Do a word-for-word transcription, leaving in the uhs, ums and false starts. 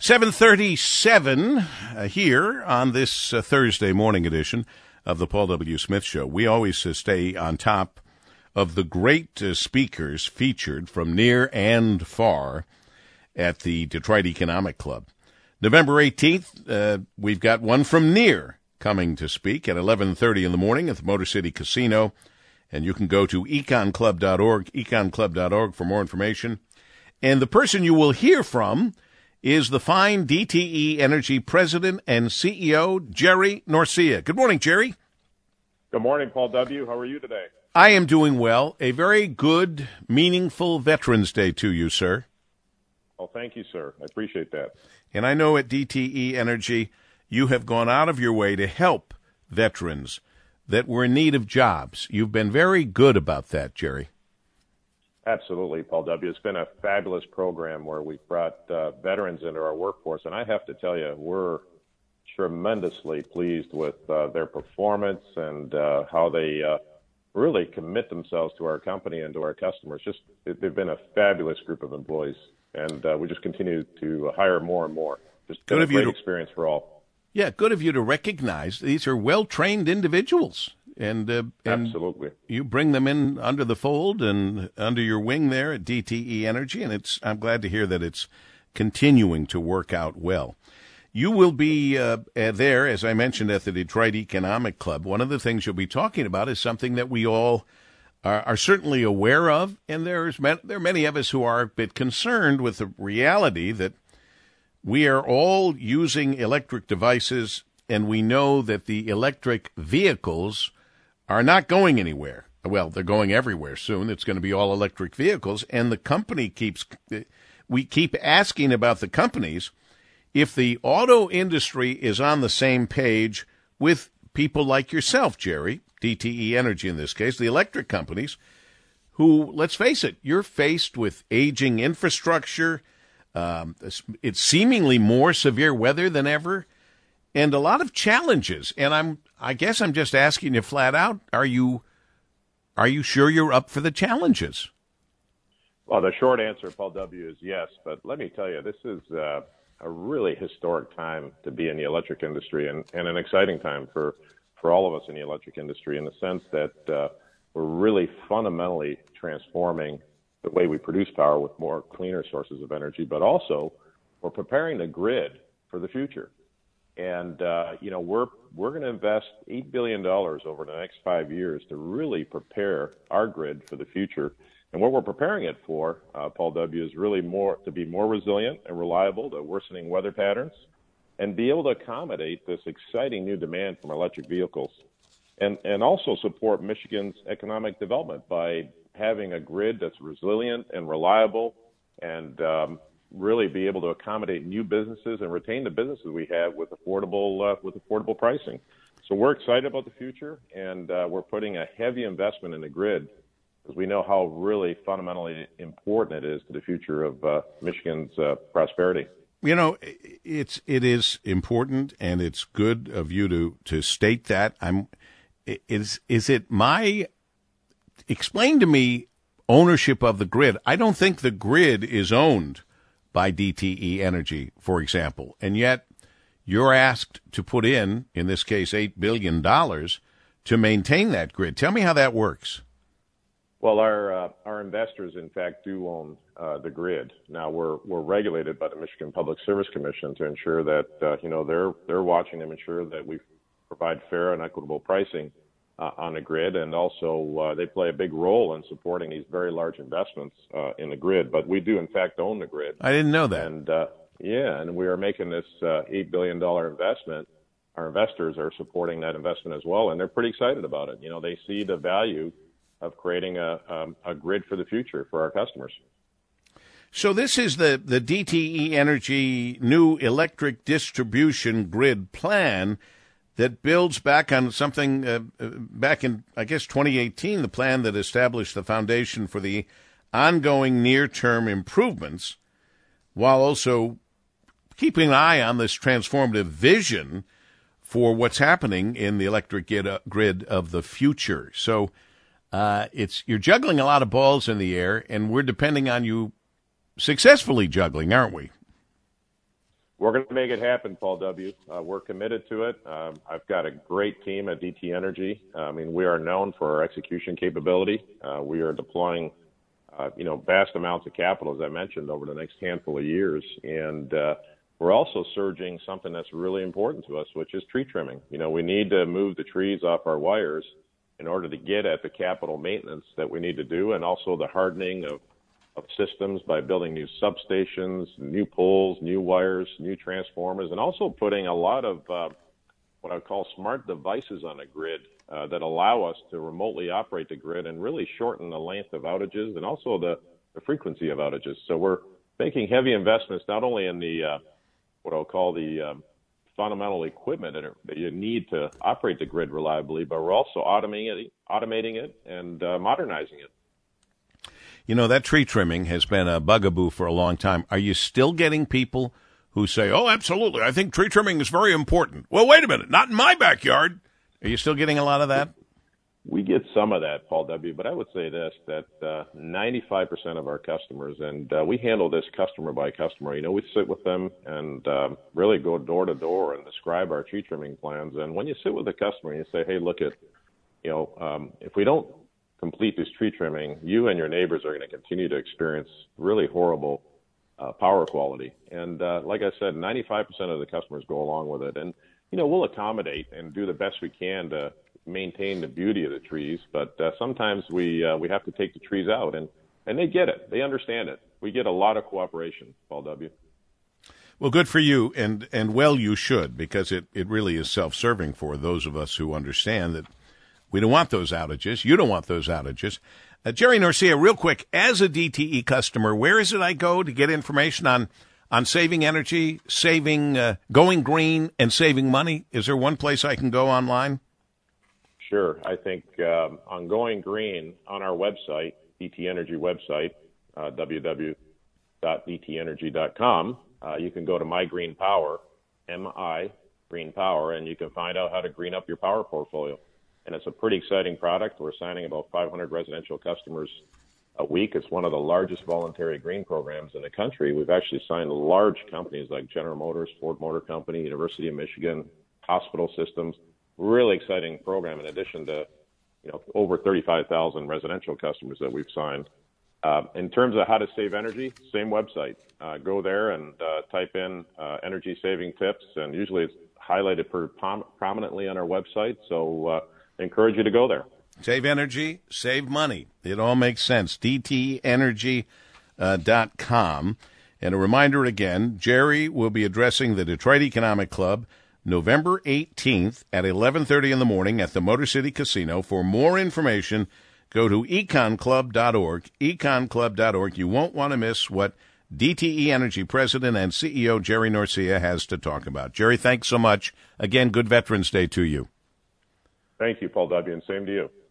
seven thirty-seven uh, here on this uh, Thursday morning edition of the Paul W. Smith Show. We always uh, stay on top of the great uh, speakers featured from near and far at the Detroit Economic Club. November eighteenth, uh, we've got one from near coming to speak at eleven thirty in the morning at the Motor City Casino. And you can go to econ club dot org, econ club dot org for more information. And the person you will hear from is the fine D T E Energy President and C E O, Jerry Norcia. Good morning, Jerry. Good morning, Paul W. How are you today? I am doing well. A very good, meaningful Veterans Day to you, sir. Well, thank you, sir. I appreciate that. And I know at D T E Energy, you have gone out of your way to help veterans that were in need of jobs. You've been very good about that, Jerry. Absolutely, Paul W. It's been a fabulous program where we've brought uh, veterans into our workforce, and I have to tell you, we're tremendously pleased with uh, their performance and uh, how they uh, really commit themselves to our company and to our customers. Just they've been a fabulous group of employees, and uh, we just continue to hire more and more. Just been good a of great you to, experience for all. Yeah, good of you to recognize these are well-trained individuals. And, uh, and Absolutely. You bring them in under the fold and under your wing there at D T E Energy, and it's I'm glad to hear that it's continuing to work out well. You will be uh, there, as I mentioned, at the Detroit Economic Club. One of the things you'll be talking about is something that we all are, are certainly aware of, and there's there are many of us who are a bit concerned with the reality that we are all using electric devices, and we know that the electric vehicles are not going anywhere. Well, they're going everywhere soon. It's going to be all electric vehicles. And the company keeps, we keep asking about the companies if the auto industry is on the same page with people like yourself, Jerry, D T E Energy in this case, the electric companies, who, let's face it, you're faced with aging infrastructure. Um, it's seemingly more severe weather than ever, and a lot of challenges. And I'm, I guess I'm just asking you flat out, are you, are you sure you're up for the challenges? Well, the short answer, Paul W., is yes. But let me tell you, this is uh, a really historic time to be in the electric industry, and, and an exciting time for, for all of us in the electric industry, in the sense that uh, we're really fundamentally transforming the way we produce power with more cleaner sources of energy, but also we're preparing the grid for the future. And, uh, you know, we're we're going to invest eight billion dollars over the next five years to really prepare our grid for the future. And what we're preparing it for, uh, Paul W., is really more to be more resilient and reliable to worsening weather patterns, and be able to accommodate this exciting new demand from electric vehicles, and, and also support Michigan's economic development by having a grid that's resilient and reliable, and um, really be able to accommodate new businesses and retain the businesses we have with affordable uh, with affordable pricing. So we're excited about the future, and uh, we're putting a heavy investment in the grid because we know how really fundamentally important it is to the future of uh, Michigan's uh, prosperity. You know, it's it is important, and it's good of you to to state that. I'm is is it my explain to me ownership of the grid? I don't think the grid is owned by D T E Energy, for example, and yet you're asked to put in, in this case, eight billion dollars to maintain that grid. Tell me how that works. Well, our uh, our investors, in fact, do own uh, the grid. Now, we're we're regulated by the Michigan Public Service Commission to ensure that uh, you know they're they're watching to ensure that we provide fair and equitable pricing uh, on the grid, and also uh, they play a big role in supporting these very large investments uh, in the grid. But we do, in fact, own the grid. I didn't know that. And uh, yeah, and we are making this uh, eight billion dollars investment. Our investors are supporting that investment as well, and they're pretty excited about it. You know, they see the value of creating a um, a grid for the future for our customers. So this is the, the D T E Energy new electric distribution grid plan that builds back on something uh, back in, I guess, twenty eighteen, the plan that established the foundation for the ongoing near-term improvements, while also keeping an eye on this transformative vision for what's happening in the electric grid of the future. So uh, it's you're juggling a lot of balls in the air, and we're depending on you successfully juggling, aren't we? We're going to make it happen, Paul W. Uh, we're committed to it. Um, I've got a great team at D T Energy. I mean, we are known for our execution capability. Uh, we are deploying, uh, you know, vast amounts of capital, as I mentioned, over the next handful of years. And uh, we're also surging something that's really important to us, which is tree trimming. You know, we need to move the trees off our wires in order to get at the capital maintenance that we need to do, and also the hardening of of systems by building new substations, new poles, new wires, new transformers, and also putting a lot of uh, what I would call smart devices on the grid uh, that allow us to remotely operate the grid and really shorten the length of outages and also the, the frequency of outages. So we're making heavy investments not only in the uh, what I'll call the um, fundamental equipment that, are, that you need to operate the grid reliably, but we're also automating it, automating it and uh, modernizing it. You know, that tree trimming has been a bugaboo for a long time. Are you still getting people who say, oh, absolutely, I think tree trimming is very important? Well, wait a minute, not in my backyard. Are you still getting a lot of that? We get some of that, Paul W., but I would say this, that uh, ninety-five percent of our customers, and uh, we handle this customer by customer, you know, we sit with them and uh, really go door to door and describe our tree trimming plans. And when you sit with a customer and you say, hey, look at, you know, um, if we don't complete this tree trimming, you and your neighbors are going to continue to experience really horrible uh, power quality. And uh, like I said, ninety-five percent of the customers go along with it. And, you know, we'll accommodate and do the best we can to maintain the beauty of the trees. But uh, sometimes we uh, we have to take the trees out, and, and they get it. They understand it. We get a lot of cooperation, Paul W. Well, good for you, and, and well you should, because it, it really is self-serving for those of us who understand that we don't want those outages. You don't want those outages. Uh, Jerry Norcia, real quick, as a D T E customer, where is it I go to get information on, on saving energy, saving, uh, going green, and saving money? Is there one place I can go online? Sure. I think um, on Going Green, on our website, D T Energy website, uh, w w w dot d t energy dot com, uh, you can go to My Green Power, M I, Green Power, and you can find out how to green up your power portfolio. And it's a pretty exciting product. We're signing about five hundred residential customers a week. It's one of the largest voluntary green programs in the country. We've actually signed large companies like General Motors, Ford Motor Company, University of Michigan, hospital systems. Really exciting program in addition to, you know, over thirty-five thousand residential customers that we've signed. Uh, in terms of how to save energy, same website. Uh, go there and uh, type in uh, energy saving tips, and usually it's highlighted pretty prom- prominently on our website. So uh, I encourage you to go there. Save energy, save money. It all makes sense. d t energy dot com. And a reminder again, Jerry will be addressing the Detroit Economic Club November eighteenth at eleven thirty in the morning at the Motor City Casino. For more information, go to econ club dot org, econ club dot org. You won't want to miss what D T E Energy President and C E O Jerry Norcia has to talk about. Jerry, thanks so much. Again, good Veterans Day to you. Thank you, Paul W., and same to you.